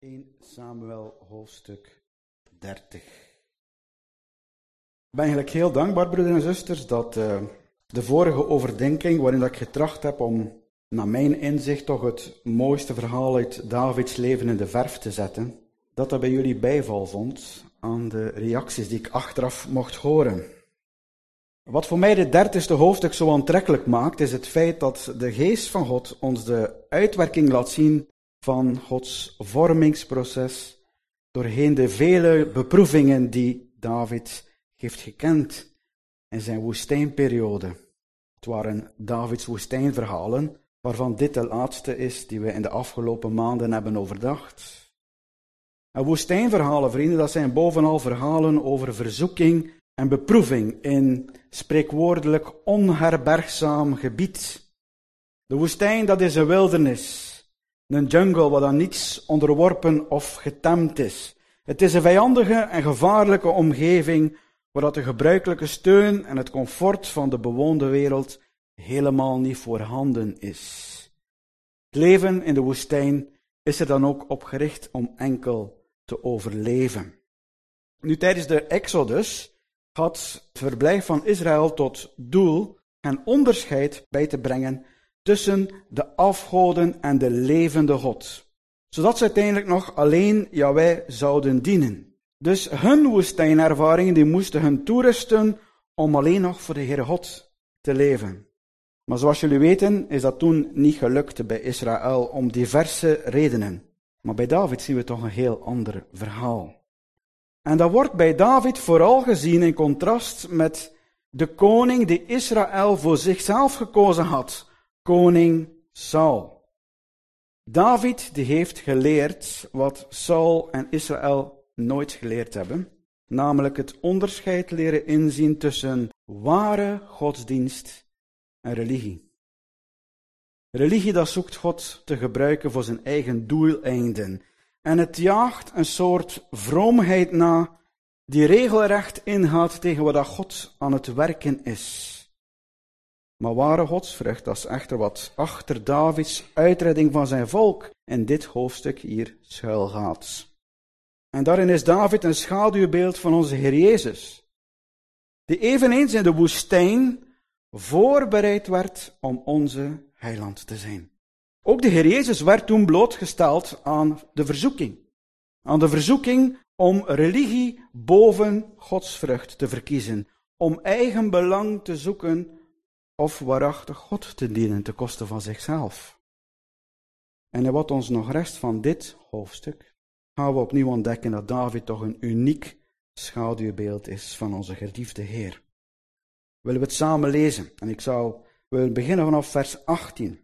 1 Samuel hoofdstuk 30. Ik ben eigenlijk heel dankbaar, broeders en zusters, dat de vorige overdenking, waarin ik getracht heb om, naar mijn inzicht, toch het mooiste verhaal uit Davids leven in de verf te zetten, dat bij jullie bijval vond aan de reacties die ik achteraf mocht horen. Wat voor mij dit 30e hoofdstuk zo aantrekkelijk maakt, is het feit dat de geest van God ons de uitwerking laat zien van Gods vormingsproces doorheen de vele beproevingen die David heeft gekend in zijn woestijnperiode. Het waren Davids woestijnverhalen, waarvan dit de laatste is die we in de afgelopen maanden hebben overdacht. En woestijnverhalen, vrienden, dat zijn bovenal verhalen over verzoeking en beproeving in spreekwoordelijk onherbergzaam gebied. De woestijn, dat is een wildernis. Een jungle waar dan niets onderworpen of getemd is. Het is een vijandige en gevaarlijke omgeving waar dat de gebruikelijke steun en het comfort van de bewoonde wereld helemaal niet voorhanden is. Het leven in de woestijn is er dan ook op gericht om enkel te overleven. Nu, tijdens de Exodus had het verblijf van Israël tot doel en onderscheid bij te brengen tussen de afgoden en de levende God, zodat ze uiteindelijk nog alleen Yahweh zouden dienen. Dus hun woestijnervaringen die moesten hun toerusten om alleen nog voor de Heere God te leven. Maar zoals jullie weten is dat toen niet gelukt bij Israël om diverse redenen. Maar bij David zien we toch een heel ander verhaal. En dat wordt bij David vooral gezien in contrast met de koning die Israël voor zichzelf gekozen had, koning Saul. David die heeft geleerd wat Saul en Israël nooit geleerd hebben, namelijk het onderscheid leren inzien tussen ware godsdienst en religie. Religie dat zoekt God te gebruiken voor zijn eigen doeleinden. En het jaagt een soort vroomheid na die regelrecht ingaat tegen wat God aan het werken is. Maar ware godsvrucht, dat is echter wat achter Davids uitredding van zijn volk in dit hoofdstuk hier schuilgaat. En daarin is David een schaduwbeeld van onze Heer Jezus, die eveneens in de woestijn voorbereid werd om onze heiland te zijn. Ook de Heer Jezus werd toen blootgesteld aan de verzoeking. Aan de verzoeking om religie boven godsvrucht te verkiezen. Om eigen belang te zoeken of waarachtig God te dienen ten koste van zichzelf. En in wat ons nog rest van dit hoofdstuk, gaan we opnieuw ontdekken dat David toch een uniek schaduwbeeld is van onze geliefde Heer. Willen we het samen lezen? En we willen beginnen vanaf vers 18.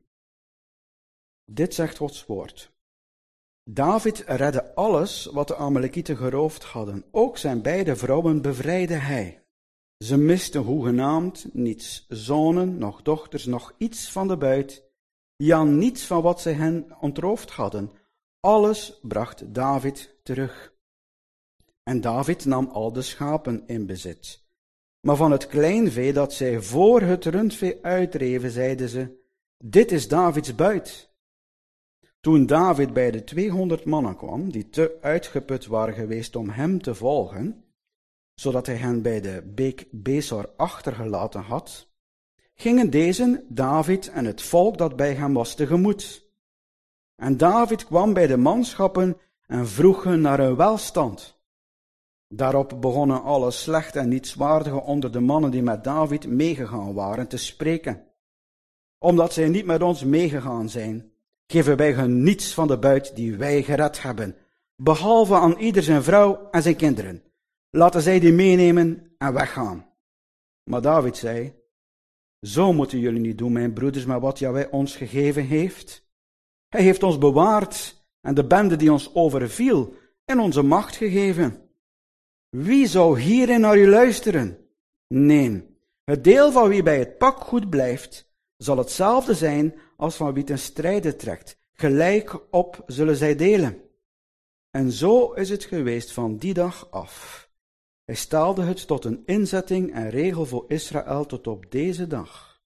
Dit zegt Gods woord. David redde alles wat de Amalekieten geroofd hadden. Ook zijn beide vrouwen bevrijdde hij. Ze misten hoegenaamd niets, zonen, noch dochters, noch iets van de buit. Ja, niets van wat zij hen ontroofd hadden. Alles bracht David terug. En David nam al de schapen in bezit. Maar van het kleinvee dat zij voor het rundvee uitdreven, zeiden ze, dit is Davids buit. Toen David bij de 200 mannen kwam, die te uitgeput waren geweest om hem te volgen, zodat hij hen bij de beek Besor achtergelaten had, gingen deze David en het volk dat bij hem was tegemoet. En David kwam bij de manschappen en vroeg hun naar hun welstand. Daarop begonnen alle slecht en nietswaardige onder de mannen die met David meegegaan waren te spreken. Omdat zij niet met ons meegegaan zijn, geven wij hun niets van de buit die wij gered hebben, behalve aan ieder zijn vrouw en zijn kinderen. Laten zij die meenemen en weggaan. Maar David zei, zo moeten jullie niet doen, mijn broeders, met wat Jahweh ons gegeven heeft. Hij heeft ons bewaard en de bende die ons overviel in onze macht gegeven. Wie zou hierin naar u luisteren? Nee, het deel van wie bij het pakgoed blijft, zal hetzelfde zijn als van wie ten strijde trekt. Gelijk op zullen zij delen. En zo is het geweest van die dag af. Hij stelde het tot een inzetting en regel voor Israël tot op deze dag.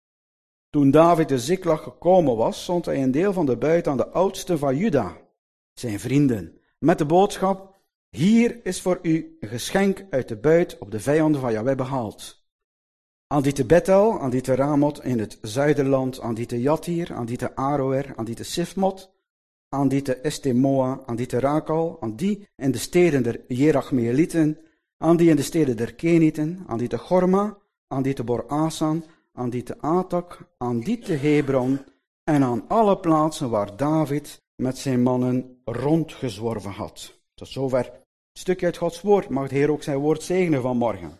Toen David de Ziklag gekomen was, zond hij een deel van de buit aan de oudste van Juda, zijn vrienden. Met de boodschap, hier is voor u een geschenk uit de buit op de vijanden van Jahweh behaald. Aan die te Bethel, aan die te Ramot in het zuiderland, aan die te Jatir, aan die te Aroer, aan die te Sifmot, aan die te Estemoa, aan die te Rakal, aan die in de steden der Jerachmeelieten, aan die in de steden der Kenieten, aan die te Gorma, aan die te Bor-Asan, aan die te Atak, aan die te Hebron en aan alle plaatsen waar David met zijn mannen rondgezworven had. Tot zover een stukje uit Gods woord. Mag de Heer ook zijn woord zegenen vanmorgen.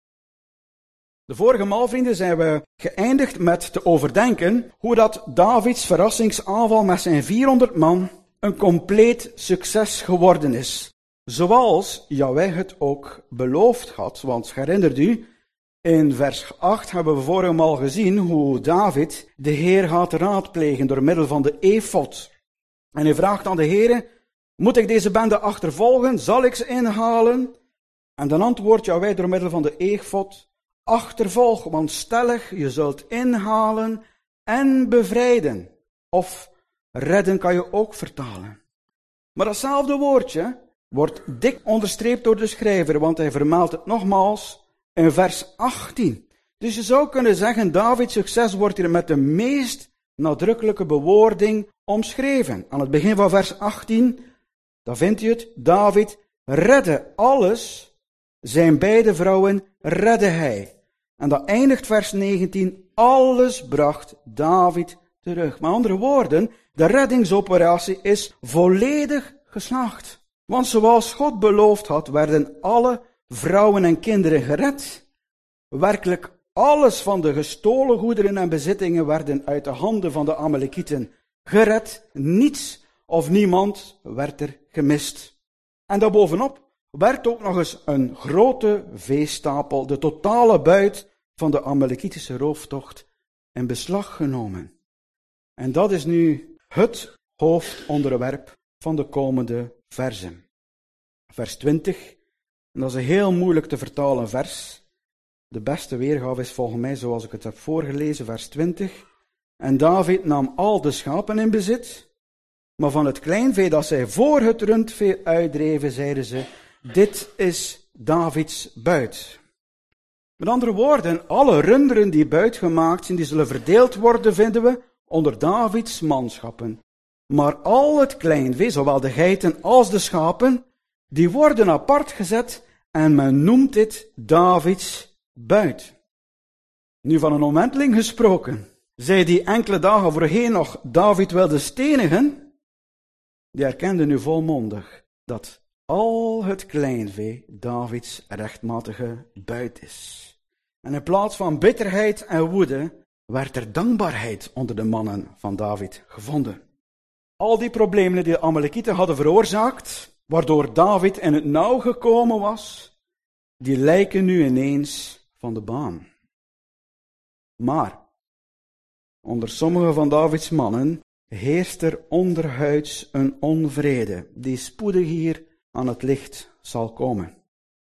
De vorige maal, vrienden, zijn we geëindigd met te overdenken hoe dat Davids verrassingsaanval met zijn 400 man een compleet succes geworden is. Zoals Jahweh het ook beloofd had. Want herinnert u, in vers 8 hebben we vorige maal gezien hoe David de Heer gaat raadplegen door middel van de efod. En hij vraagt aan de Heer, moet ik deze bende achtervolgen? Zal ik ze inhalen? En dan antwoordt Jahweh door middel van de efod, achtervolg, want stellig, je zult inhalen en bevrijden. Of redden kan je ook vertalen. Maar datzelfde woordje wordt dik onderstreept door de schrijver, want hij vermeldt het nogmaals in vers 18. Dus je zou kunnen zeggen, Davids succes wordt hier met de meest nadrukkelijke bewoording omschreven. Aan het begin van vers 18, dan vindt u het, David redde alles, zijn beide vrouwen redde hij. En dan eindigt vers 19, alles bracht David terug. Met andere woorden, de reddingsoperatie is volledig geslaagd. Want zoals God beloofd had, werden alle vrouwen en kinderen gered. Werkelijk alles van de gestolen goederen en bezittingen werden uit de handen van de Amalekieten gered. Niets of niemand werd er gemist. En daarbovenop werd ook nog eens een grote veestapel, de totale buit van de Amalekitische rooftocht, in beslag genomen. En dat is nu het hoofdonderwerp van de komende versen. Vers 20, en dat is een heel moeilijk te vertalen vers. De beste weergave is volgens mij zoals ik het heb voorgelezen, vers 20. En David nam al de schapen in bezit, maar van het kleinvee dat zij voor het rundvee uitdreven, zeiden ze, dit is Davids buit. Met andere woorden, alle runderen die buit gemaakt zijn, die zullen verdeeld worden, vinden we, onder Davids manschappen. Maar al het kleinvee, zowel de geiten als de schapen, die worden apart gezet en men noemt dit Davids buit. Nu van een omwenteling gesproken, zij die enkele dagen voorheen nog David wilden stenigen, die erkenden nu volmondig dat al het kleinvee Davids rechtmatige buit is. En in plaats van bitterheid en woede werd er dankbaarheid onder de mannen van David gevonden. Al die problemen die de Amalekieten hadden veroorzaakt, waardoor David in het nauw gekomen was, die lijken nu ineens van de baan. Maar onder sommige van Davids mannen heerst er onderhuids een onvrede, die spoedig hier aan het licht zal komen.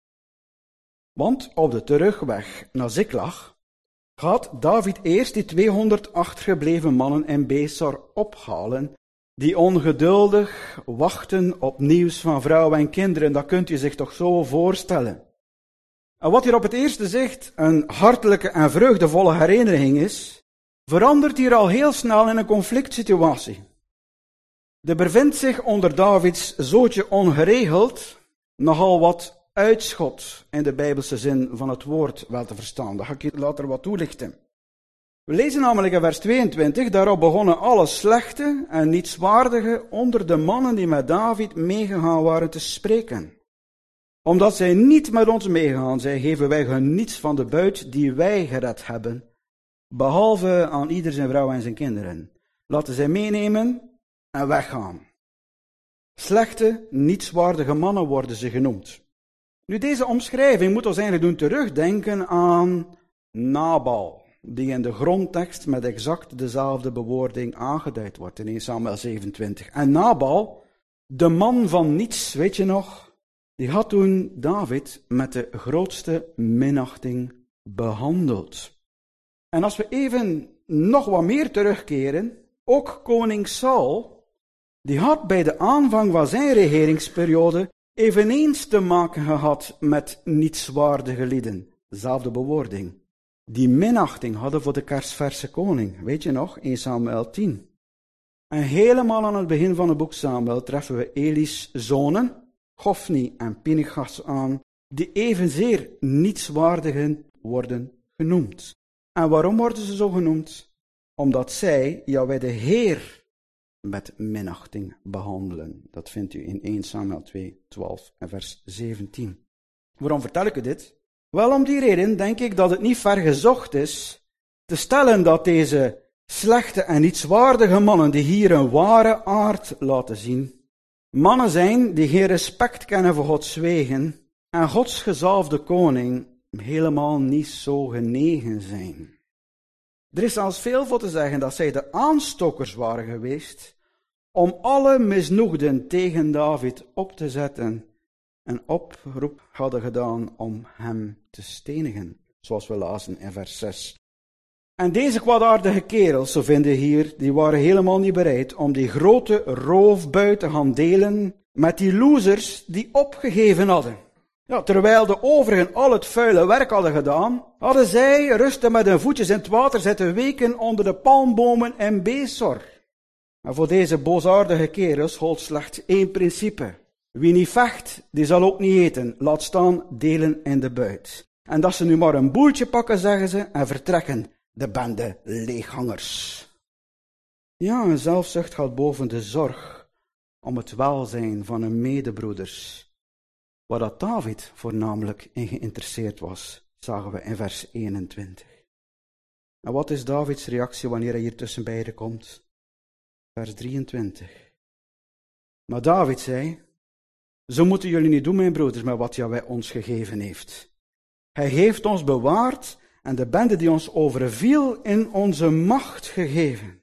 Want op de terugweg naar Ziklag gaat David eerst die 200 achtergebleven mannen in Besor ophalen, die ongeduldig wachten op nieuws van vrouwen en kinderen. Dat kunt u zich toch zo voorstellen. En wat hier op het eerste zicht een hartelijke en vreugdevolle herinnering is, verandert hier al heel snel in een conflict situatie. Er bevindt zich onder Davids zootje ongeregeld nogal wat uitschot in de Bijbelse zin van het woord wel te verstaan. Dat ga ik je later wat toelichten. We lezen namelijk in vers 22, daarop begonnen alle slechte en nietswaardige onder de mannen die met David meegegaan waren te spreken. Omdat zij niet met ons meegaan, zij geven wij hun niets van de buit die wij gered hebben, behalve aan ieder zijn vrouw en zijn kinderen. Laten zij meenemen en weggaan. Slechte, nietswaardige mannen worden ze genoemd. Nu, deze omschrijving moet ons eigenlijk doen terugdenken aan Nabal, die in de grondtekst met exact dezelfde bewoording aangeduid wordt in 1 Samuel 27. En Nabal, de man van niets, weet je nog, die had toen David met de grootste minachting behandeld. En als we even nog wat meer terugkeren, ook koning Saul, die had bij de aanvang van zijn regeringsperiode eveneens te maken gehad met nietswaardige lieden. Zelfde bewoording. Die minachting hadden voor de kersverse koning. Weet je nog? 1 Samuel 10. En helemaal aan het begin van het boek Samuel treffen we Eli's zonen, Hofni en Pinchas aan, die evenzeer nietswaardigen worden genoemd. En waarom worden ze zo genoemd? Omdat zij Jahweh de Heer met minachting behandelen. Dat vindt u in 1 Samuel 2, 12 en vers 17. Waarom vertel ik u dit? Wel, om die reden denk ik dat het niet ver gezocht is te stellen dat deze slechte en nietswaardige mannen die hier een ware aard laten zien, mannen zijn die geen respect kennen voor Gods wegen en Gods gezalfde koning helemaal niet zo genegen zijn. Er is zelfs veel voor te zeggen dat zij de aanstokers waren geweest om alle misnoegden tegen David op te zetten en oproep hadden gedaan om hem te stenigen, zoals we lazen in vers 6. En deze kwaadaardige kerels, zo vinden we hier, die waren helemaal niet bereid om die grote roofbui te gaan delen met die losers die opgegeven hadden. Ja, terwijl de overigen al het vuile werk hadden gedaan, hadden zij rusten met hun voetjes in het water zitten weken onder de palmbomen in Besor. En voor deze boosaardige kerels gold slechts één principe. Wie niet vecht, die zal ook niet eten. Laat staan delen in de buit. En dat ze nu maar een boeltje pakken, zeggen ze, en vertrekken, de bende leeghangers. Ja, een zelfzucht gaat boven de zorg om het welzijn van hun medebroeders. Waar dat David voornamelijk in geïnteresseerd was, zagen we in vers 21. En wat is Davids reactie wanneer hij hier tussen beiden komt? Vers 23. Maar David zei, zo moeten jullie niet doen, mijn broeders, met wat Jahweh ons gegeven heeft. Hij heeft ons bewaard en de bende die ons overviel in onze macht gegeven.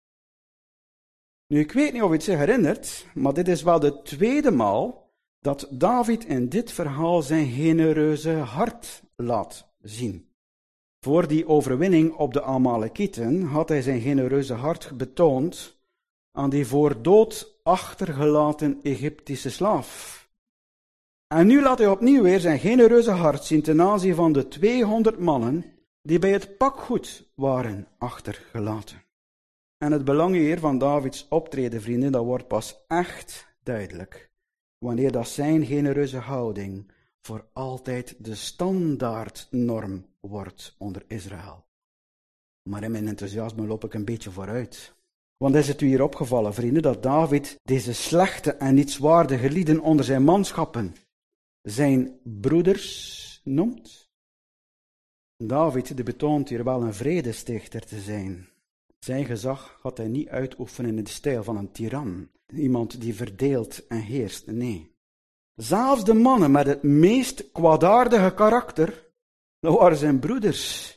Nu, ik weet niet of u het zich herinnert, maar dit is wel de tweede maal dat David in dit verhaal zijn genereuze hart laat zien. Voor die overwinning op de Amalekieten had hij zijn genereuze hart betoond aan die voor dood achtergelaten Egyptische slaaf. En nu laat hij opnieuw weer zijn genereuze hart zien ten aanzien van de 200 mannen die bij het pakgoed waren achtergelaten. En het belang hier van Davids optreden, vrienden, dat wordt pas echt duidelijk wanneer dat zijn genereuze houding voor altijd de standaardnorm wordt onder Israël. Maar in mijn enthousiasme loop ik een beetje vooruit. Want is het u hier opgevallen, vrienden, dat David deze slechte en nietswaardige lieden onder zijn manschappen zijn broeders noemt? David die betoont hier wel een vredestichter te zijn. Zijn gezag gaat hij niet uitoefenen in de stijl van een tiran. Iemand die verdeelt en heerst, nee. Zelfs de mannen met het meest kwaadaardige karakter, dat waren zijn broeders.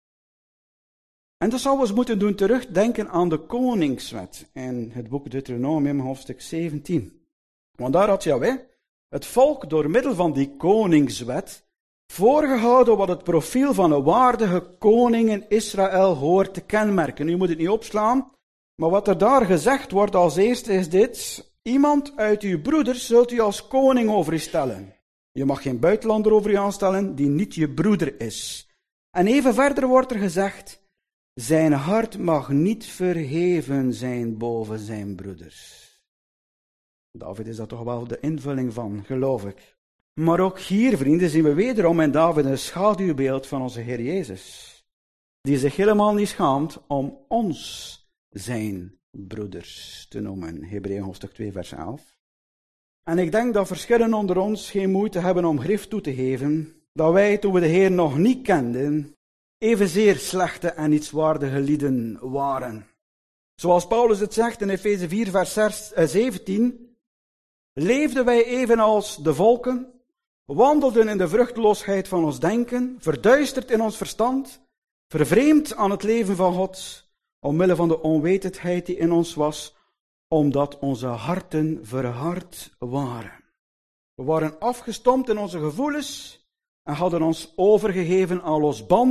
En dat zou ons moeten doen terugdenken aan de koningswet in het boek Deuteronomium, hoofdstuk 17. Want daar had Jahweh het volk door middel van die koningswet voorgehouden wat het profiel van een waardige koning in Israël hoort te kenmerken. U moet het niet opslaan, maar wat er daar gezegd wordt als eerste is dit: iemand uit uw broeders zult u als koning over u stellen. Je mag geen buitenlander over u aanstellen die niet je broeder is. En even verder wordt er gezegd: zijn hart mag niet verheven zijn boven zijn broeders. David is daar toch wel de invulling van, geloof ik. Maar ook hier, vrienden, zien we wederom in David een schaduwbeeld van onze Heer Jezus, die zich helemaal niet schaamt om ons zijn broeders te noemen. Hebreeën hoofdstuk 2, vers 11. En ik denk dat verschillen onder ons geen moeite hebben om grif toe te geven dat wij, toen we de Heer nog niet kenden, evenzeer slechte en nietswaardige lieden waren. Zoals Paulus het zegt in Efeze 4, vers 17, leefden wij evenals de volken, wandelden in de vruchteloosheid van ons denken, verduisterd in ons verstand, vervreemd aan het leven van God, omwille van de onwetendheid die in ons was, omdat onze harten verhard waren. We waren afgestompt in onze gevoelens en hadden ons overgegeven aan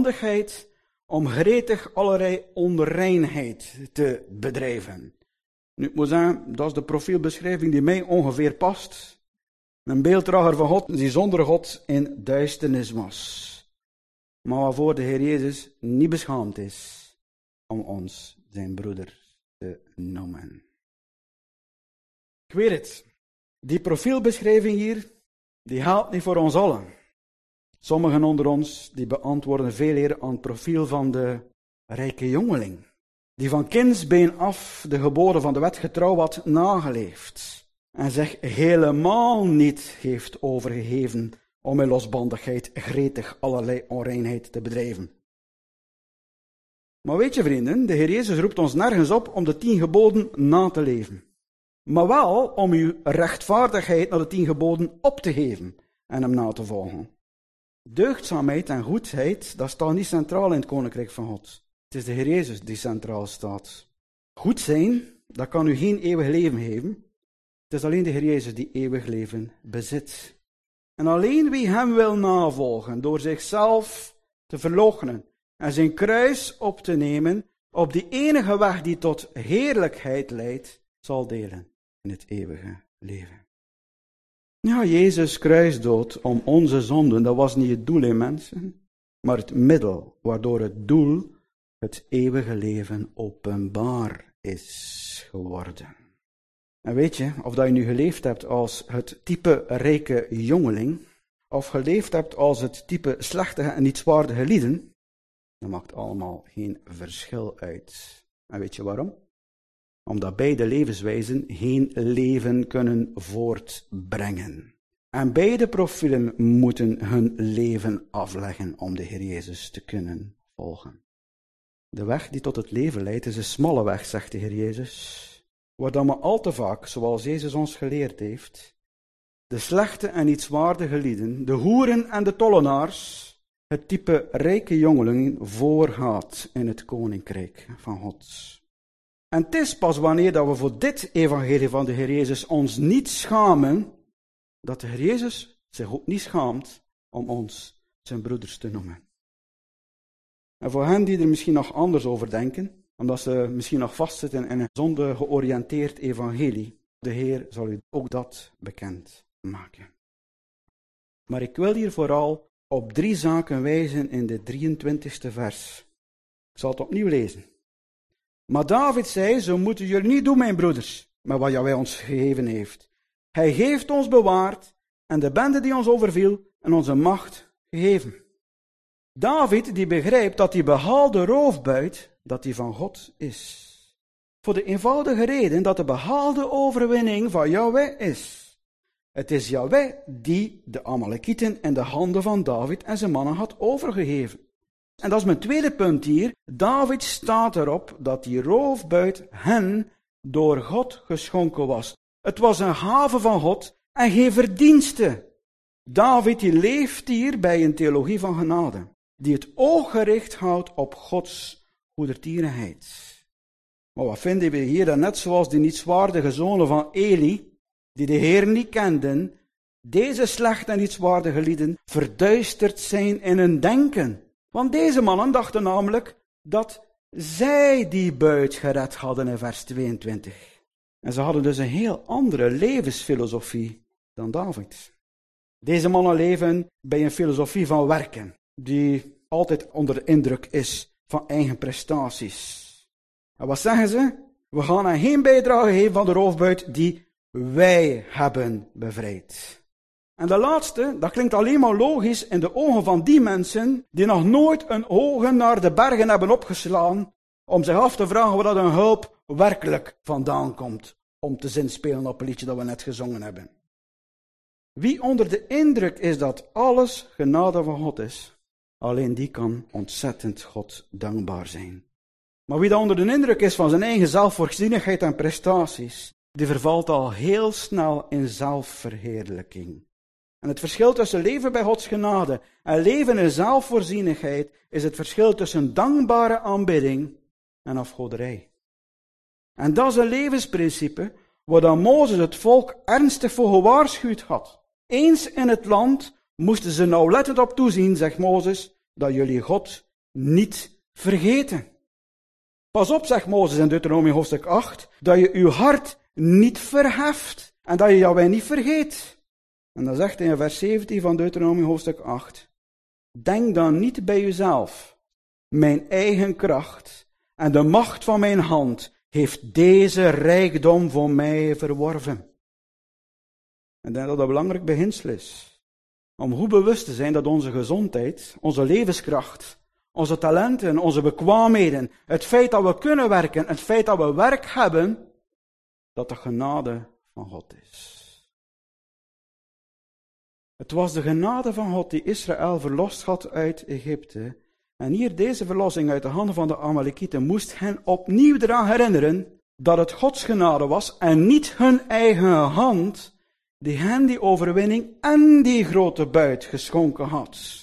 losbandigheid om gretig allerlei onreinheid te bedrijven. Nu, ik moet zeggen, dat is de profielbeschrijving die mij ongeveer past. Een beelddrager van God die zonder God in duisternis was. Maar waarvoor de Heer Jezus niet beschaamd is om ons zijn broeder te noemen. Ik weet het. Die profielbeschrijving hier, die geldt niet voor ons allen. Sommigen onder ons, die beantwoorden veel eer aan het profiel van de rijke jongeling. Die van kindsbeen af de geboden van de wet getrouw had nageleefd. En zich helemaal niet heeft overgegeven om in losbandigheid gretig allerlei onreinheid te bedrijven. Maar weet je vrienden, de Heer Jezus roept ons nergens op om de 10 geboden na te leven. Maar wel om uw rechtvaardigheid naar de 10 geboden op te geven en hem na te volgen. Deugdzaamheid en goedheid, dat staat niet centraal in het Koninkrijk van God. Het is de Heer Jezus die centraal staat. Goed zijn, dat kan u geen eeuwig leven geven. Het is alleen de Heer Jezus die eeuwig leven bezit. En alleen wie hem wil navolgen, door zichzelf te verloochenen en zijn kruis op te nemen, op die enige weg die tot heerlijkheid leidt, zal delen in het eeuwige leven. Ja, Jezus kruisdood om onze zonden, dat was niet het doel in mensen, maar het middel waardoor het doel, het eeuwige leven, openbaar is geworden. En weet je, of dat je nu geleefd hebt als het type rijke jongeling, of geleefd hebt als het type slechte en nietswaardige lieden, dat maakt allemaal geen verschil uit. En weet je waarom? Omdat beide levenswijzen geen leven kunnen voortbrengen. En beide profielen moeten hun leven afleggen om de Heer Jezus te kunnen volgen. De weg die tot het leven leidt is een smalle weg, zegt de Heer Jezus. Waar dan maar al te vaak, zoals Jezus ons geleerd heeft, de slechte en nietswaardige lieden, de hoeren en de tollenaars, het type rijke jongeling voorgaat in het Koninkrijk van God. En het is pas wanneer dat we voor dit evangelie van de Heer Jezus ons niet schamen, dat de Heer Jezus zich ook niet schaamt om ons zijn broeders te noemen. En voor hen die er misschien nog anders over denken, omdat ze misschien nog vastzitten in een zonde georiënteerd evangelie, de Heer zal u ook dat bekend maken. Maar ik wil hier vooral op 3 zaken wijzen in de 23e vers. Ik zal het opnieuw lezen. Maar David zei, zo moeten jullie niet doen, mijn broeders, met wat Jahweh ons gegeven heeft. Hij heeft ons bewaard en de bende die ons overviel en onze macht gegeven. David die begrijpt dat die behaalde roofbuit, dat die van God is. Voor de eenvoudige reden dat de behaalde overwinning van Jahweh is. Het is Jahweh die de Amalekieten in de handen van David en zijn mannen had overgegeven. En dat is mijn tweede punt hier. David staat erop dat die roofbuit hen door God geschonken was. Het was een gave van God en geen verdienste. David die leeft hier bij een theologie van genade, die het oog gericht houdt op Gods goedertierenheid. Maar wat vinden we hier dan net zoals die nietswaardige zonen van Eli, die de Heer niet kenden, deze slechte en nietswaardige lieden verduisterd zijn in hun denken. Want deze mannen dachten namelijk dat zij die buit gered hadden in vers 22. En ze hadden dus een heel andere levensfilosofie dan David. Deze mannen leven bij een filosofie van werken, die altijd onder de indruk is van eigen prestaties. En wat zeggen ze? We gaan hen geen bijdrage geven van de roofbuit die wij hebben bevrijd. En de laatste, dat klinkt alleen maar logisch in de ogen van die mensen die nog nooit hun ogen naar de bergen hebben opgeslaan om zich af te vragen waar dat hun hulp werkelijk vandaan komt, om te zinspelen op een liedje dat we net gezongen hebben. Wie onder de indruk is dat alles genade van God is, alleen die kan ontzettend God dankbaar zijn. Maar wie dan onder de indruk is van zijn eigen zelfvoorzienigheid en prestaties, die vervalt al heel snel in zelfverheerlijking. En het verschil tussen leven bij Gods genade en leven in zelfvoorzienigheid is het verschil tussen dankbare aanbidding en afgoderij. En dat is een levensprincipe waar dan Mozes het volk ernstig voor gewaarschuwd had. Eens in het land moesten ze nauwlettend op toezien, zegt Mozes, dat jullie God niet vergeten. Pas op, zegt Mozes in Deuteronomium hoofdstuk 8, dat je je hart niet verheft en dat je Jahweh niet vergeet. En dan zegt hij in vers 17 van Deuteronomium hoofdstuk 8, denk dan niet bij jezelf, mijn eigen kracht en de macht van mijn hand heeft deze rijkdom voor mij verworven. En ik denk dat dat een belangrijk beginsel is. Om goed bewust te zijn dat onze gezondheid, onze levenskracht, onze talenten, onze bekwaamheden, het feit dat we kunnen werken, het feit dat we werk hebben, dat de genade van God is. Het was de genade van God die Israël verlost had uit Egypte. En hier deze verlossing uit de handen van de Amalekieten moest hen opnieuw eraan herinneren dat het Gods genade was en niet hun eigen hand die hen die overwinning en die grote buit geschonken had.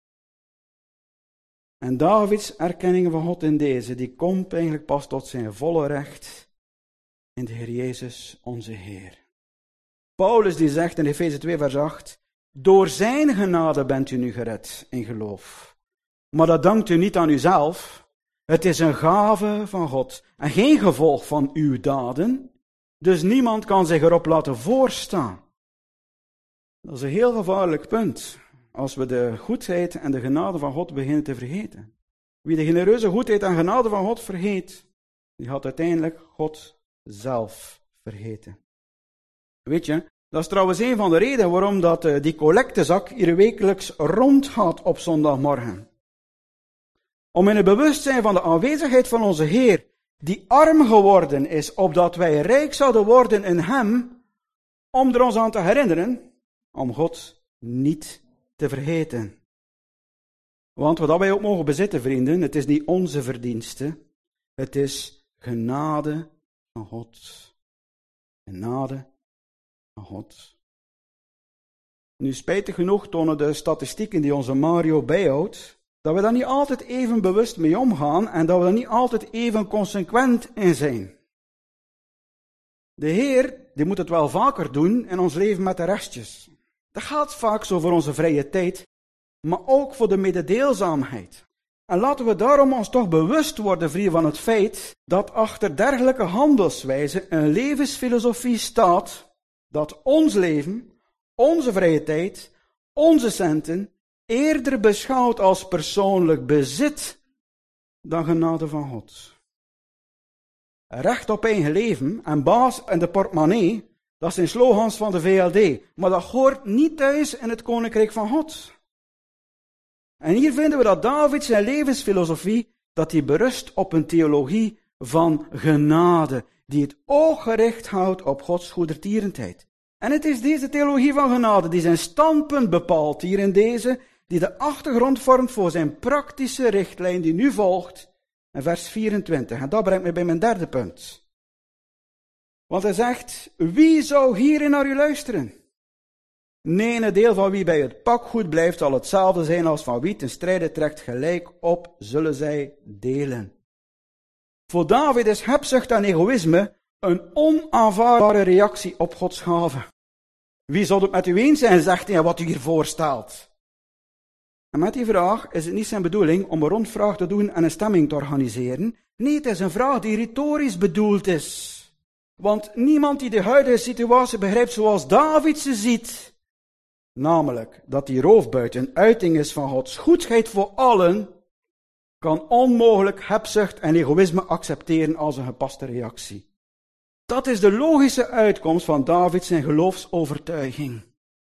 En Davids erkenning van God in deze, die komt eigenlijk pas tot zijn volle recht in de Heer Jezus, onze Heer. Paulus die zegt in Efeze 2 vers 8, door zijn genade bent u nu gered in geloof. Maar dat dankt u niet aan uzelf. Het is een gave van God en geen gevolg van uw daden. Dus niemand kan zich erop laten voorstaan. Dat is een heel gevaarlijk punt. Als we de goedheid en de genade van God beginnen te vergeten. Wie de genereuze goedheid en genade van God vergeet, die gaat uiteindelijk God zelf vergeten. Weet je, dat is trouwens een van de redenen waarom dat die collectezak hier wekelijks rondgaat op zondagmorgen. Om in het bewustzijn van de aanwezigheid van onze Heer, die arm geworden is, opdat wij rijk zouden worden in Hem, om er ons aan te herinneren, om God niet te vergeten. Want wat wij ook mogen bezitten, vrienden, het is niet onze verdienste, het is genade van God. Genade van God. Nu, spijtig genoeg tonen de statistieken die onze Mario bijhoudt, dat we daar niet altijd even bewust mee omgaan en dat we daar niet altijd even consequent in zijn. De Heer, die moet het wel vaker doen in ons leven met de restjes. Dat gaat vaak zo voor onze vrije tijd, maar ook voor de mededeelzaamheid. En laten we daarom ons toch bewust worden, vrienden, van het feit dat achter dergelijke handelswijze een levensfilosofie staat dat ons leven, onze vrije tijd, onze centen eerder beschouwt als persoonlijk bezit dan genade van God. Recht op eigen leven en baas en de portemonnee, dat zijn slogans van de VLD, maar dat hoort niet thuis in het Koninkrijk van God. En hier vinden we dat David zijn levensfilosofie, dat die berust op een theologie van genade, die het oog gericht houdt op Gods goedertierenheid. En het is deze theologie van genade die zijn standpunt bepaalt hier in deze, die de achtergrond vormt voor zijn praktische richtlijn die nu volgt, in vers 24. En dat brengt me bij mijn derde punt. Want hij zegt, wie zou hierin naar u luisteren? Nee, een deel van wie bij het pak goed blijft, zal hetzelfde zijn als van wie ten strijde trekt, gelijk op zullen zij delen. Voor David is hebzucht en egoïsme een onaanvaardbare reactie op Gods gave. Wie zal het met u eens zijn, zegt hij, wat u hier voorstelt? En met die vraag is het niet zijn bedoeling om een rondvraag te doen en een stemming te organiseren. Nee, het is een vraag die retorisch bedoeld is. Want niemand die de huidige situatie begrijpt zoals David ze ziet. Namelijk dat die roofbuit een uiting is van Gods goedheid voor allen, kan onmogelijk hebzucht en egoïsme accepteren als een gepaste reactie. Dat is de logische uitkomst van Davids zijn geloofsovertuiging.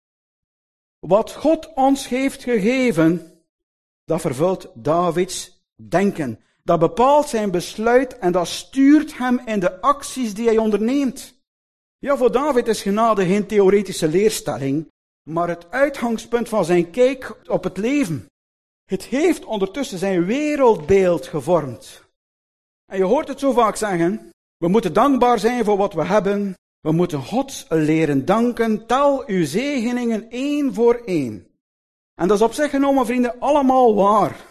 Wat God ons heeft gegeven, dat vervult Davids denken. Dat bepaalt zijn besluit en dat stuurt hem in de acties die hij onderneemt. Ja, voor David is genade geen theoretische leerstelling, maar het uitgangspunt van zijn kijk op het leven. Het heeft ondertussen zijn wereldbeeld gevormd. En je hoort het zo vaak zeggen, we moeten dankbaar zijn voor wat we hebben. We moeten God leren danken, tel uw zegeningen één voor één. En dat is op zich genomen, vrienden, allemaal waar.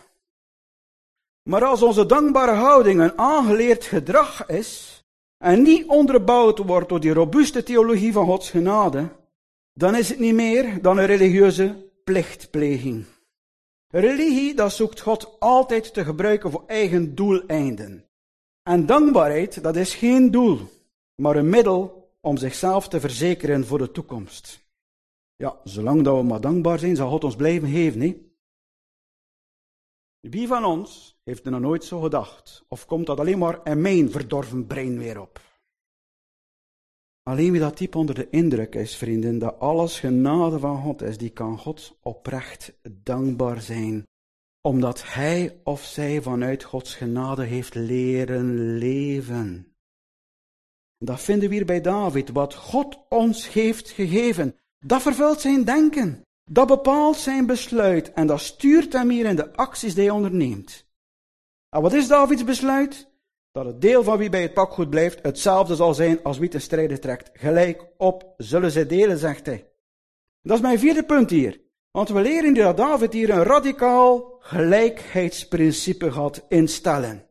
Maar als onze dankbare houding een aangeleerd gedrag is, en niet onderbouwd wordt door die robuuste theologie van Gods genade, dan is het niet meer dan een religieuze plichtpleging. Religie, dat zoekt God altijd te gebruiken voor eigen doeleinden. En dankbaarheid, dat is geen doel, maar een middel om zichzelf te verzekeren voor de toekomst. Ja, zolang dat we maar dankbaar zijn, zal God ons blijven geven, hè? Wie van ons heeft er nog nooit zo gedacht? Of komt dat alleen maar in mijn verdorven brein weer op? Alleen wie dat diep onder de indruk is, vrienden, dat alles genade van God is, die kan God oprecht dankbaar zijn. Omdat hij of zij vanuit Gods genade heeft leren leven. Dat vinden we hier bij David. Wat God ons heeft gegeven, dat vervult zijn denken. Dat bepaalt zijn besluit en dat stuurt hem hier in de acties die hij onderneemt. En wat is Davids besluit? Dat het deel van wie bij het pakgoed blijft hetzelfde zal zijn als wie te strijden trekt. Gelijk op zullen zij delen, zegt hij. Dat is mijn vierde punt hier. Want we leren dat David hier een radicaal gelijkheidsprincipe gaat instellen.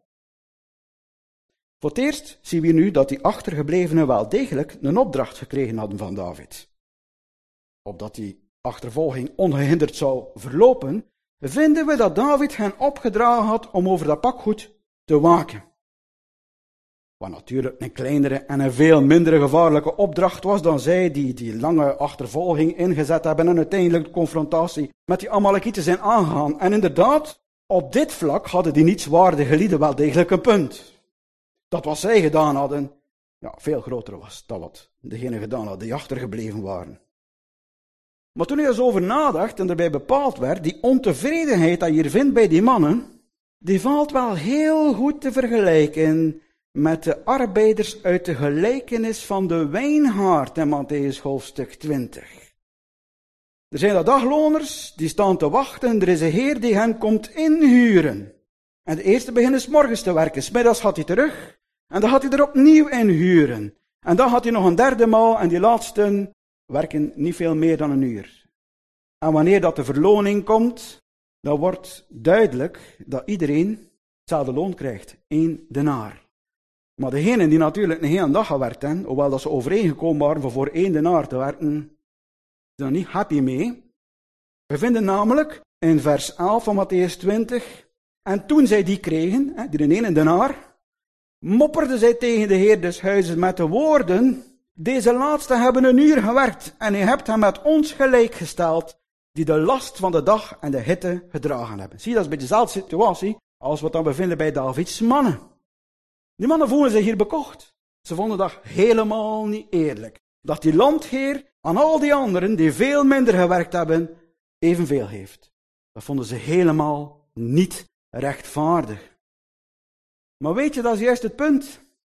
Voor het eerst zien we nu dat die achtergeblevenen wel degelijk een opdracht gekregen hadden van David. Opdat die achtervolging ongehinderd zou verlopen, vinden we dat David hen opgedragen had om over dat pakgoed te waken. Wat natuurlijk een kleinere en een veel minder gevaarlijke opdracht was dan zij die lange achtervolging ingezet hebben en uiteindelijk de confrontatie met die Amalekieten zijn aangegaan. En inderdaad, op dit vlak hadden die nietswaardige lieden wel degelijk een punt. Dat wat zij gedaan hadden, ja, veel groter was dan wat degenen gedaan hadden die achtergebleven waren. Maar toen hij er zo over nadacht en erbij bepaald werd, die ontevredenheid die je hier vindt bij die mannen, die valt wel heel goed te vergelijken met de arbeiders uit de gelijkenis van de wijngaard in Mattheüs hoofdstuk 20. Er zijn dat dagloners die staan te wachten, er is een heer die hen komt inhuren. En de eerste beginnen 's morgens te werken, 's middags gaat hij terug en dan gaat hij er opnieuw inhuren. En dan gaat hij nog een derde maal en die laatsten werken niet veel meer dan een uur. En wanneer dat de verloning komt, dan wordt duidelijk dat iedereen hetzelfde loon krijgt, 1 denaar. Maar degenen die natuurlijk een hele dag gewerkt hebben, hoewel dat ze overeengekomen waren voor 1 denaar te werken, zijn er niet happy mee. We vinden namelijk in vers 11 van Mattheüs 20, en toen zij die kregen, die de 1 denaar, mopperden zij tegen de heer des huizes met de woorden, deze laatste hebben een uur gewerkt en u hebt hem met ons gelijkgesteld, die de last van de dag en de hitte gedragen hebben. Zie, dat is een beetje dezelfde situatie als wat dan we vinden bij Davids mannen. Die mannen voelen zich hier bekocht. Ze vonden dat helemaal niet eerlijk. Dat die landheer aan al die anderen die veel minder gewerkt hebben, evenveel heeft. Dat vonden ze helemaal niet rechtvaardig. Maar weet je, dat is juist het punt.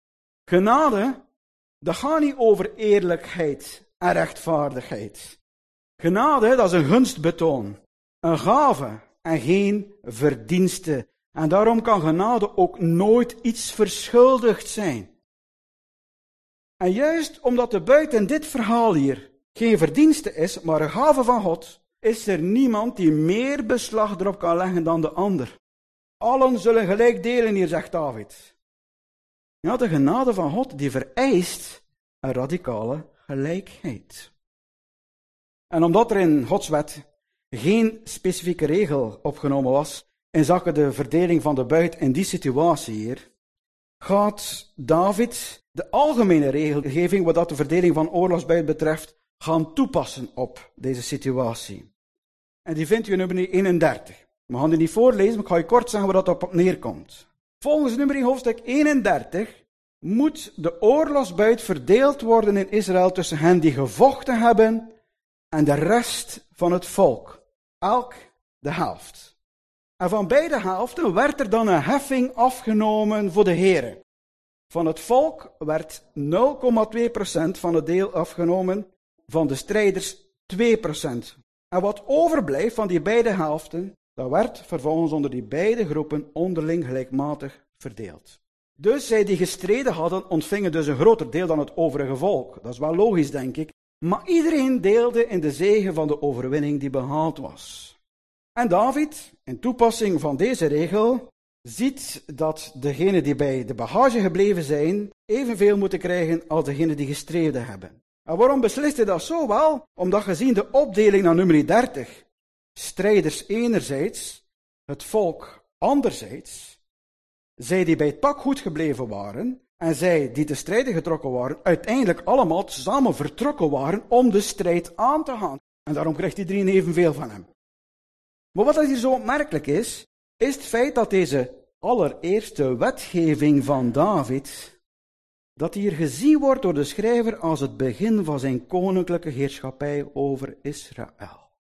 Genade, dat gaat niet over eerlijkheid en rechtvaardigheid. Genade, dat is een gunstbetoon, een gave en geen verdienste. En daarom kan genade ook nooit iets verschuldigd zijn. En juist omdat er buiten dit verhaal hier geen verdienste is, maar een gave van God, is er niemand die meer beslag erop kan leggen dan de ander. Allen zullen gelijk delen hier, zegt David. Ja, de genade van God die vereist een radicale gelijkheid. En omdat er in Gods wet geen specifieke regel opgenomen was inzake de verdeling van de buit in die situatie hier, gaat David de algemene regelgeving wat de verdeling van oorlogsbuit betreft gaan toepassen op deze situatie. En die vindt u in nummer 31. We gaan die niet voorlezen, maar ik ga je kort zeggen waar dat op neerkomt. Volgens nummer 1 hoofdstuk 31 moet de oorlogsbuit verdeeld worden in Israël tussen hen die gevochten hebben en de rest van het volk. Elk de helft. En van beide helften werd er dan een heffing afgenomen voor de heren. Van het volk werd 0,2% van het deel afgenomen, van de strijders 2%. En wat overblijft van die beide helften, dat werd vervolgens onder die beide groepen onderling gelijkmatig verdeeld. Dus zij die gestreden hadden, ontvingen dus een groter deel dan het overige volk. Dat is wel logisch, denk ik. Maar iedereen deelde in de zege van de overwinning die behaald was. En David, in toepassing van deze regel, ziet dat degenen die bij de bagage gebleven zijn, evenveel moeten krijgen als degenen die gestreden hebben. En waarom beslist hij dat zo? Wel, omdat gezien de opdeling naar nummer 30, strijders enerzijds, het volk anderzijds, zij die bij het pakgoed gebleven waren, en zij die te strijden getrokken waren, uiteindelijk allemaal samen vertrokken waren om de strijd aan te gaan. En daarom krijgt iedereen evenveel van hem. Maar wat hier zo opmerkelijk is het feit dat deze allereerste wetgeving van David, dat hier gezien wordt door de schrijver als het begin van zijn koninklijke heerschappij over Israël.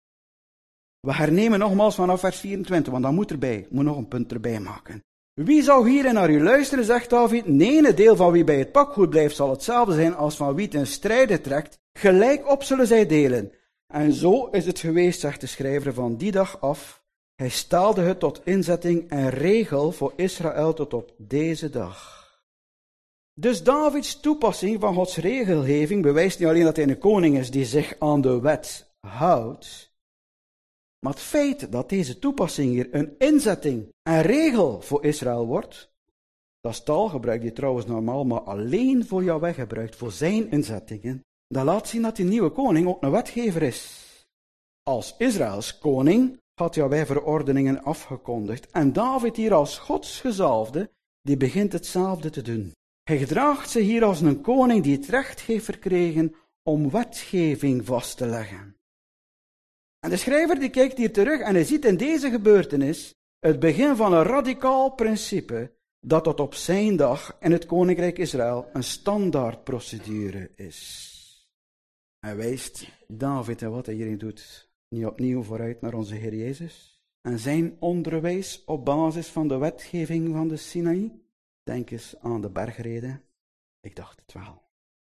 We hernemen nogmaals vanaf vers 24, want dat moet nog een punt erbij maken. Wie zou hierin naar u luisteren, zegt David, nee, een deel van wie bij het pakgoed blijft zal hetzelfde zijn als van wie ten strijde trekt, gelijk op zullen zij delen. En zo is het geweest, zegt de schrijver, van die dag af. Hij stelde het tot inzetting en regel voor Israël tot op deze dag. Dus Davids toepassing van Gods regelgeving bewijst niet alleen dat hij een koning is die zich aan de wet houdt, maar het feit dat deze toepassing hier een inzetting en regel voor Israël wordt, dat taalgebruik die trouwens normaal maar alleen voor Jahweh gebruikt, voor zijn inzettingen, dat laat zien dat die nieuwe koning ook een wetgever is. Als Israëls koning had Jahweh verordeningen afgekondigd en David hier als Gods gezalfde, die begint hetzelfde te doen. Hij gedraagt zich hier als een koning die het recht heeft verkregen om wetgeving vast te leggen. En de schrijver die kijkt hier terug en hij ziet in deze gebeurtenis het begin van een radicaal principe dat tot op zijn dag in het koninkrijk Israël een standaardprocedure is. Hij wijst David en wat hij hierin doet niet opnieuw vooruit naar onze Heer Jezus en zijn onderwijs op basis van de wetgeving van de Sinaï. Denk eens aan de bergrede. Ik dacht het wel.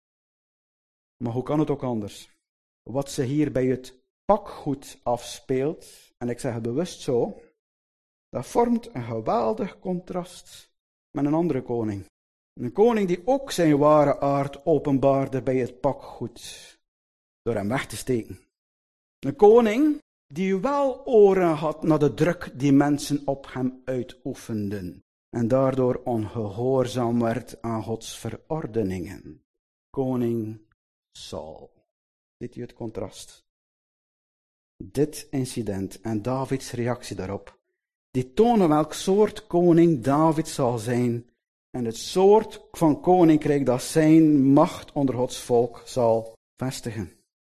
Maar hoe kan het ook anders? Wat ze hier bij het pakgoed afspeelt, en ik zeg het bewust zo, dat vormt een geweldig contrast met een andere koning. Een koning die ook zijn ware aard openbaarde bij het pakgoed, door hem weg te steken. Een koning die wel oren had naar de druk die mensen op hem uitoefenden en daardoor ongehoorzaam werd aan Gods verordeningen. Koning Saul. Ziet u het contrast? Dit incident en Davids reactie daarop, die tonen welk soort koning David zal zijn en het soort van koninkrijk dat zijn macht onder Gods volk zal vestigen.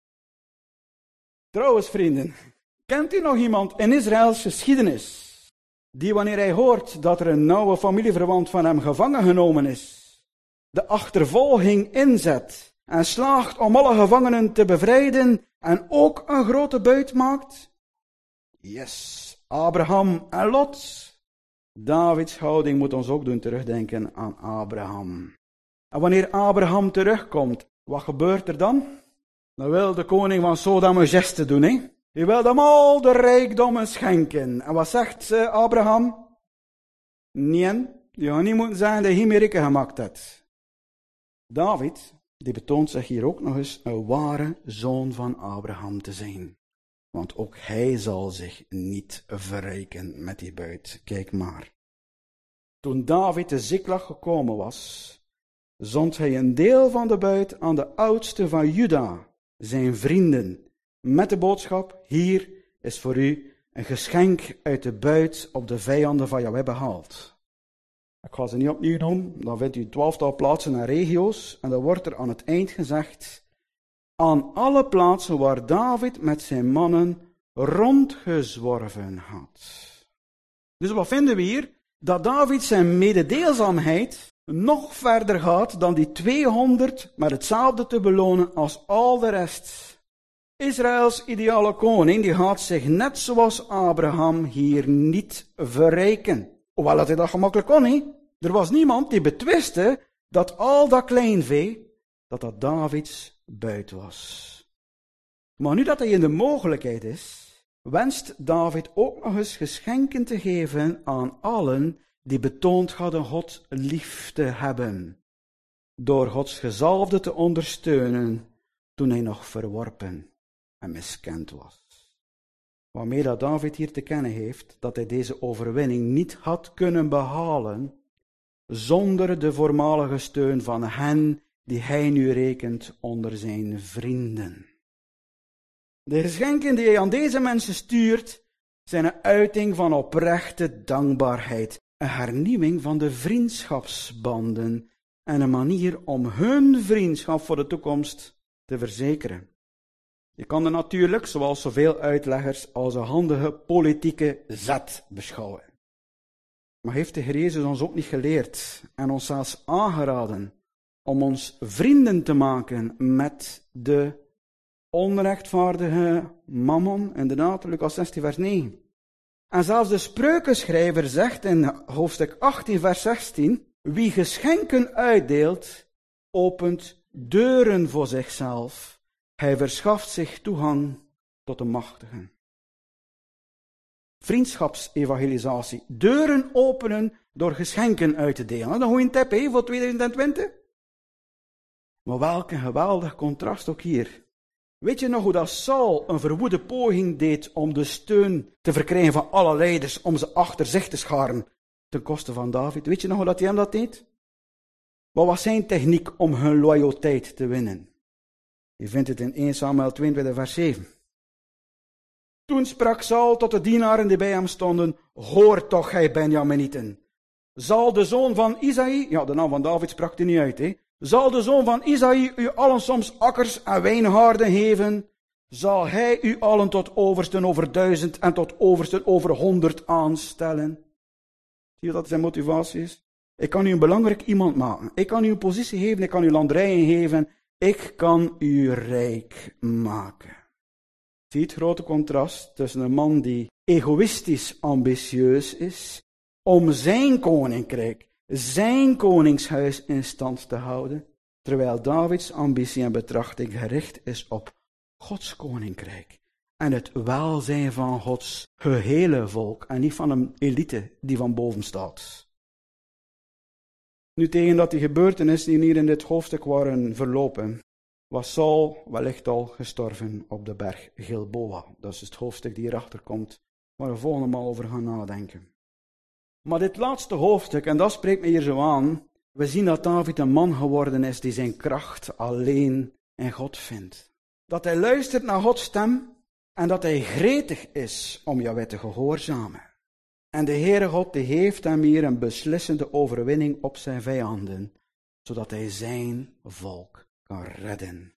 Trouwens, vrienden, kent u nog iemand in Israëls geschiedenis die wanneer hij hoort dat er een nauwe familieverwant van hem gevangen genomen is, de achtervolging inzet en slaagt om alle gevangenen te bevrijden en ook een grote buit maakt? Yes, Abraham en Lot. Davids houding moet ons ook doen terugdenken aan Abraham. En wanneer Abraham terugkomt, wat gebeurt er dan? Dan wil de koning van Sodom een geste doen, hè? Hij wil hem al de rijkdommen schenken. En wat zegt Abraham? Nee, je gaat niet moeten zeggen dat je meer rijker gemaakt hebt. David, die betoont zich hier ook nog eens een ware zoon van Abraham te zijn. Want ook hij zal zich niet verrijken met die buit. Kijk maar. Toen David te Ziklag gekomen was, zond hij een deel van de buit aan de oudste van Juda, zijn vrienden, met de boodschap: hier is voor u een geschenk uit de buit op de vijanden van Jahweh behaald. Ik ga ze niet opnieuw noemen, dan vindt u 12-tal plaatsen en regio's, en dan wordt er aan het eind gezegd: aan alle plaatsen waar David met zijn mannen rondgezworven had. Dus wat vinden we hier? Dat David zijn mededeelzaamheid nog verder gaat dan die 200 met hetzelfde te belonen als al de rest. Israëls ideale koning, die gaat zich net zoals Abraham hier niet verrijken. Hoewel dat hij dat gemakkelijk kon, niet. Er was niemand die betwiste dat al dat kleinvee, dat Davids buit was. Maar nu dat hij in de mogelijkheid is, wenst David ook nog eens geschenken te geven aan allen die betoond hadden God lief te hebben, door Gods gezalfde te ondersteunen toen hij nog verworpen en miskend was. Waarmee dat David hier te kennen heeft dat hij deze overwinning niet had kunnen behalen zonder de voormalige steun van hen die hij nu rekent onder zijn vrienden. De geschenken die hij aan deze mensen stuurt zijn een uiting van oprechte dankbaarheid. een hernieuwing van de vriendschapsbanden en een manier om hun vriendschap voor de toekomst te verzekeren. Je kan er natuurlijk, zoals zoveel uitleggers, als een handige politieke zet beschouwen. Maar heeft de Heer Jezus ons ook niet geleerd en ons zelfs aangeraden om ons vrienden te maken met de onrechtvaardige mammon? Inderdaad, Lucas 16 vers 9. En zelfs de spreukenschrijver zegt in hoofdstuk 18 vers 16, wie geschenken uitdeelt, opent deuren voor zichzelf. Hij verschaft zich toegang tot de machtigen. Vriendschapsevangelisatie. Deuren openen door geschenken uit te delen. Dat is een goede tip voor 2020. Maar welk een geweldig contrast ook hier. Weet je nog hoe dat Saul een verwoede poging deed om de steun te verkrijgen van alle leiders, om ze achter zich te scharen ten koste van David? Weet je nog hoe dat hij hem dat deed? Wat was zijn techniek om hun loyaliteit te winnen? Je vindt het in 1 Samuel 22 vers 7. Toen sprak Saul tot de dienaren die bij hem stonden, hoor toch, gij Benjaminieten. Zal de zoon van Isaï, ja, de naam van David sprak hij niet uit, hè. Zal de zoon van Isaï u allen soms akkers en wijngaarden geven? Zal hij u allen tot oversten over 1000 en tot oversten over 100 aanstellen? Zie je dat zijn motivatie is? Ik kan u een belangrijk iemand maken. Ik kan u een positie geven, ik kan u landerijen geven. Ik kan u rijk maken. Zie het grote contrast tussen een man die egoïstisch ambitieus is om zijn koninkrijk, zijn koningshuis in stand te houden, terwijl Davids ambitie en betrachting gericht is op Gods koninkrijk en het welzijn van Gods gehele volk en niet van een elite die van boven staat. Nu, tegen dat die gebeurtenissen die hier in dit hoofdstuk waren verlopen, was Saul wellicht al gestorven op de berg Gilboa. Dat is het hoofdstuk die hierachter komt, waar we volgende maal over gaan nadenken. Maar dit laatste hoofdstuk, en dat spreekt me hier zo aan, we zien dat David een man geworden is die zijn kracht alleen in God vindt. Dat hij luistert naar Gods stem en dat hij gretig is om Jahweh te gehoorzamen. En de Heere God die heeft hem hier een beslissende overwinning op zijn vijanden, zodat hij zijn volk kan redden.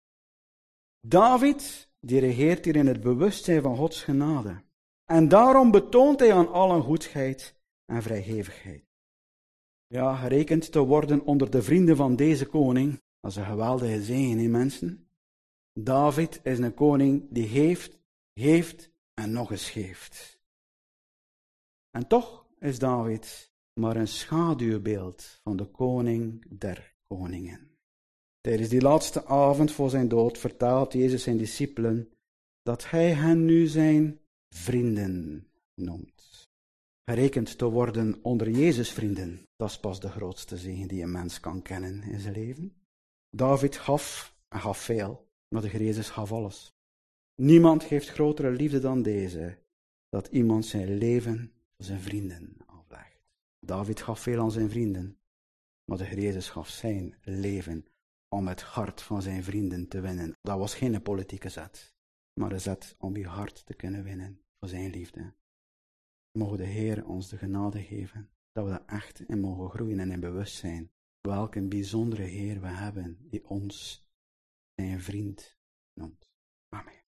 David, die regeert hier in het bewustzijn van Gods genade. En daarom betoont hij aan allen goedheid en vrijgevigheid. Ja, gerekend te worden onder de vrienden van deze koning, dat is een geweldige zegen, hè mensen? David is een koning die geeft en nog eens geeft. En toch is David maar een schaduwbeeld van de koning der koningen. Tijdens die laatste avond voor zijn dood vertelt Jezus zijn discipelen dat hij hen nu zijn vrienden noemt. Gerekend te worden onder Jezus' vrienden, dat is pas de grootste zegen die een mens kan kennen in zijn leven. David gaf en gaf veel, maar de Heer Jezus gaf alles. Niemand geeft grotere liefde dan deze, dat iemand zijn leven voor zijn vrienden aflegt. David gaf veel aan zijn vrienden, maar de Heer Jezus gaf zijn leven om het hart van zijn vrienden te winnen. Dat was geen politieke zet, maar een zet om je hart te kunnen winnen voor zijn liefde. Mogen de Heer ons de genade geven, dat we daar echt in mogen groeien en in bewustzijn. Welk een bijzondere Heer we hebben, die ons zijn vriend noemt. Amen.